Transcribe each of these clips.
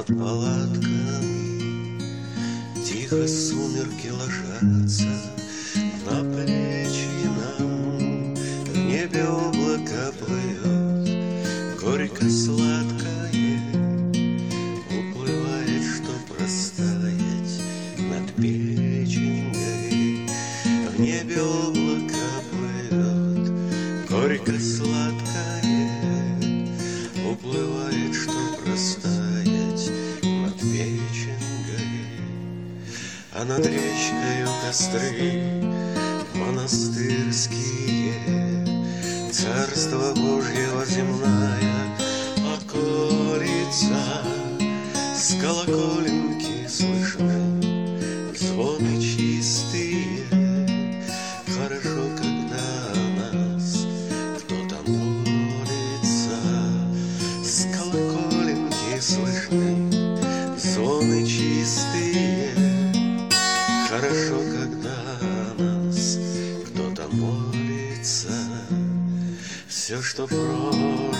Над палатками тихо сумерки ложатся, на плечи нам в небе облако плывет, горько-сладкое уплывает, чтоб растаять над печенькой. В небе облако плывет, горько-сладкое уплывает, чтоб растаять над печенькой. А над речкою костры монастырские, Царство Божьего земная околица. С колоколенки слышны звоны чистые. Хорошо, когда о нас кто-то молится. С колоколенки слышны звоны чистые. Хорошо, когда о нас кто-то молится. Все, что прожито,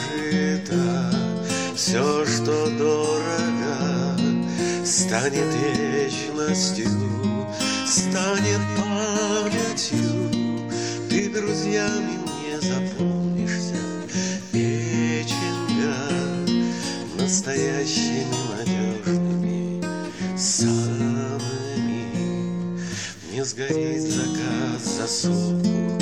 все, что дорого, станет вечностью, станет памятью. Ты друзьями мне запомнишься, печенька, настоящими надежными, самыми. Не сгорит закат за сопку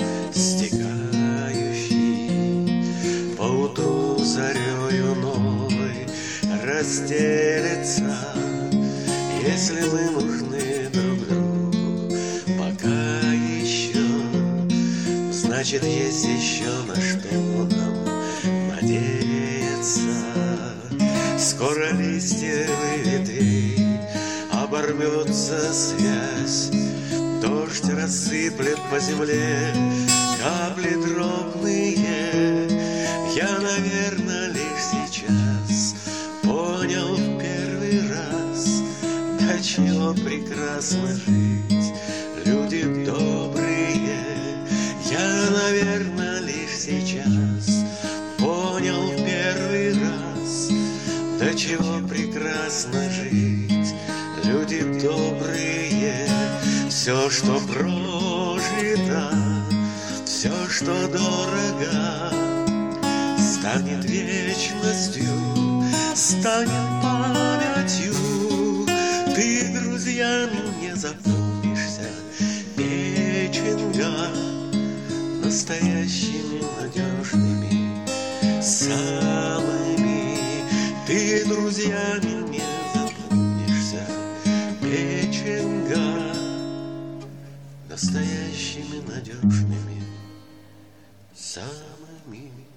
стекающий, поутру зарею новой разделится. Если мы нужны друг другу пока еще, значит, есть еще на что нам надеяться. Скоро листьев и ветвей оборвется связь, дождь рассыплет по земле капли дробные. Я, наверное, лишь сейчас понял в первый раз, до чего прекрасно жить, люди добрые. Я, наверное, лишь сейчас понял в первый раз, до чего прекрасно жить, люди добрые. Все, что прожито, все, что дорого, станет вечностью, станет памятью. Ты друзьями мне запомнишься, печенька, настоящими надежными, самыми. Ты друзьями мне запомнишься, печенька, настоящими надежными, самыми.